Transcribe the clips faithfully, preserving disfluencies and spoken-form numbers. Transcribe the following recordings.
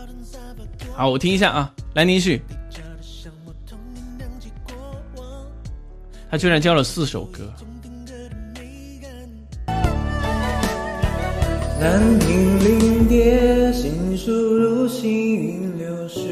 好，我听一下啊，兰陵序。他居然教了四首歌。 兰亭临蝶，心书如行云流水。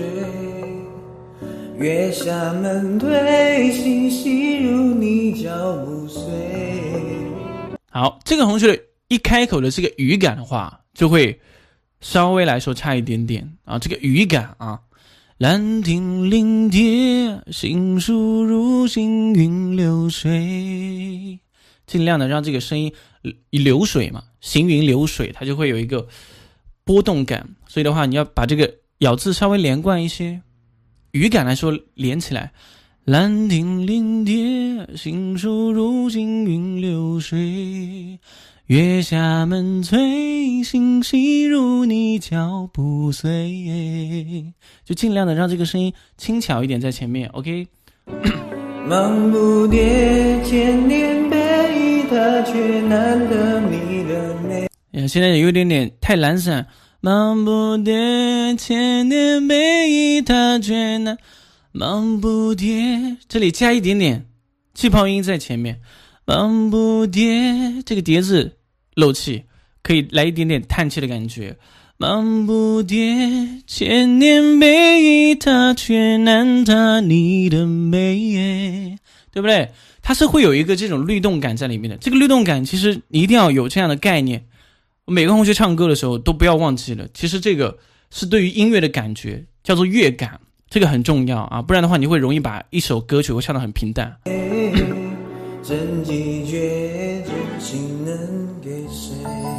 月下门推，心细如你脚步随。 好，这个同学一开口的这个语感的话，就会稍微来说差一点点啊。这个语感啊，兰亭临蝶，心书如行云流水，尽量的让这个声音流水嘛，行云流水，它就会有一个波动感。所以的话，你要把这个咬字稍微连贯一些，语感来说连起来。兰亭临蝶，心书如行云流水，月下门催，心细如你脚步随。就尽量的让这个声音轻巧一点在前面 OK。 忙不迭，千年背忆，它却难得你的美。 现在有点点太懒散。忙不迭，千年背忆，它却难忙不迭，这里加一点点气泡音在前面。忙不迭，这个迭字漏气，可以来一点点叹气的感觉。忙不迭，千年背忆，它却难他你的美，对不对？它是会有一个这种律动感在里面的。这个律动感其实你一定要有这样的概念，每个同学唱歌的时候都不要忘记了，其实这个是对于音乐的感觉，叫做乐感，这个很重要啊，不然的话你会容易把一首歌曲会唱得很平淡。 真几绝，真情能给谁？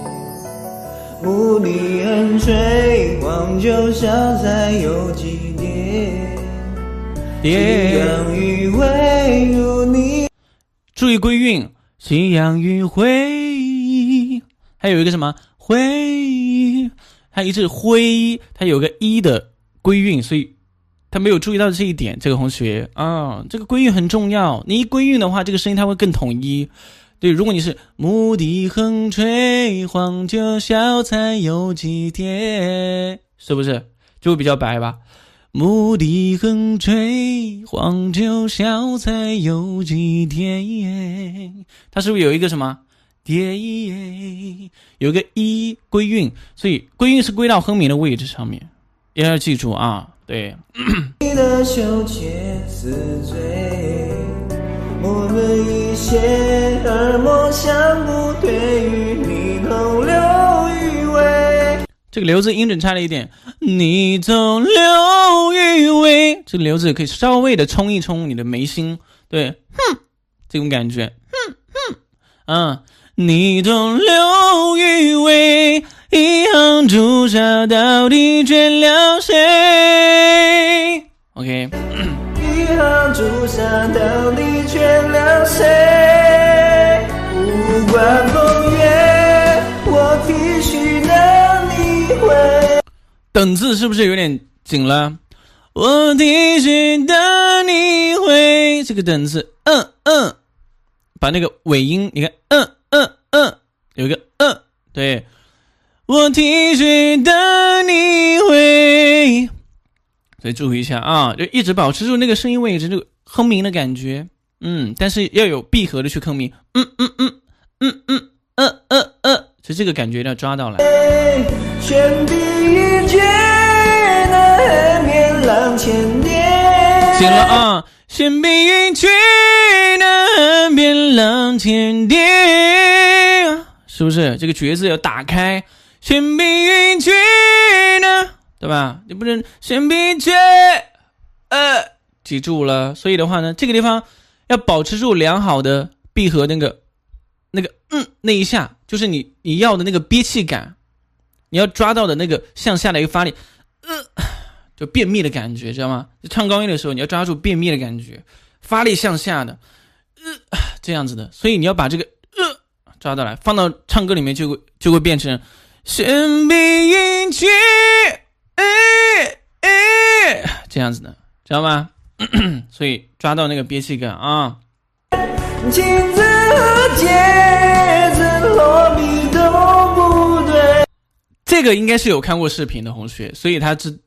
目的很垂，黄酒小菜有几碟？夕阳余晖如你。 注意归韵，夕阳余晖，还有一个什么晖，它一致晖，它有个一的归韵，所以他没有注意到这一点，这个同学啊，这个归韵很重要。你一归韵的话，这个声音它会更统一。对，如果你是牧笛横吹，黄酒小菜有几碟，是不是就会比较白吧？牧笛横吹，黄酒小菜有几碟，它是不是有一个什么碟，有一个一归韵，所以归韵是归到哼鸣的位置上面，也要记住啊。对， 你的羞怯似醉，我们一些耳膜相不对于你同流余味。 这个流字音准差了一点，你同流余味，这个流字可以稍微的冲一冲你的眉心，对，哼，这种感觉，哼哼，嗯，你同流余味，一行朱砂到底倦了谁 ？OK， 一行朱砂到底倦了谁？不管风月，我必须能理会。 等字是不是有点紧了？我必须等你回，这个等字，嗯嗯，把那个尾音，你看，嗯嗯嗯，有一个嗯，对。我替谁等你回，所以注意一下啊，就一直保持住那个声音位置，这个哼鸣的感觉，嗯，但是要有闭合的去哼鸣，嗯嗯嗯嗯嗯嗯嗯嗯，所以这个感觉要抓到来。 悬臂一绝，难免浪千叠。 行了啊，悬臂一绝，难免浪千叠，是不是？这个绝字要打开。悬臂一绝呢，对吧？你不能悬臂绝，呃，记住了。所以的话呢，这个地方要保持住良好的闭合，那个那个嗯那一下，就是你你要的那个憋气感，你要抓到的那个向下的一个发力，呃，就便秘的感觉，知道吗？唱高音的时候，你要抓住便秘的感觉，发力向下的，呃，这样子的。所以你要把这个呃抓到来，放到唱歌里面就会就会变成。悬臂一绝，哎哎，这样子的，知道吗？所以抓到那个憋气感啊。 镜子和戒指落笔都不对。 这个应该是有看过视频的同学，所以他知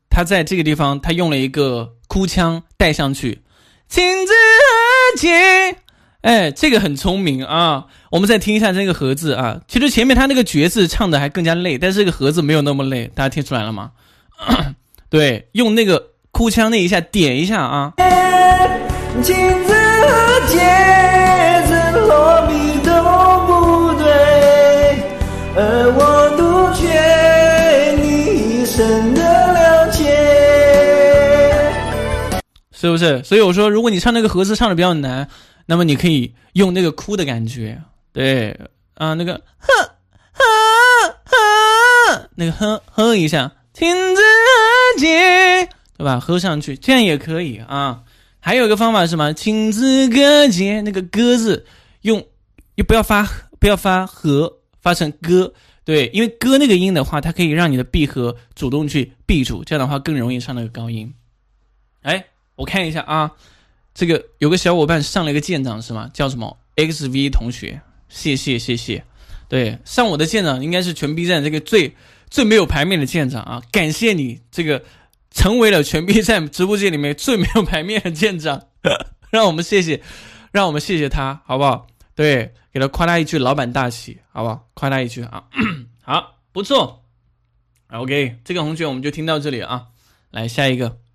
他在这个地方他用了一个哭腔带上去，亲自和解，哎，这个很聪明啊。我们再听一下这个和字啊，其实前面他那个绝字唱的还更加累，但是这个和字没有那么累，大家听出来了吗？对，用那个哭腔那一下点一下啊， 亲自和解，怎落笔都不对，而我独缺你一生的了解， 是不是？所以我说如果你唱那个和字唱的比较难，那么你可以用那个哭的感觉，对啊，那个呵呵呵，那个呵呵一下，亲自和解，对吧？喝上去，这样也可以啊。还有一个方法是什么？亲自歌节，那个歌字用又不要发不要发和，发成歌，对，因为歌那个音的话，它可以让你的闭合主动去闭住，这样的话更容易上那个高音。哎，我看一下啊，这个有个小伙伴上了一个舰长是吗？叫什么 X V 同学，谢谢谢谢。对，上我的舰长应该是全 B 站这个最最没有牌面的舰长啊，感谢你这个。成为了全 B 站直播间里面最没有牌面的舰长，让我们谢谢，让我们谢谢他，好不好？对，给他夸他一句老板大气，好不好？夸他一句啊，好，不错。OK， 这个同学我们就听到这里啊，来下一个。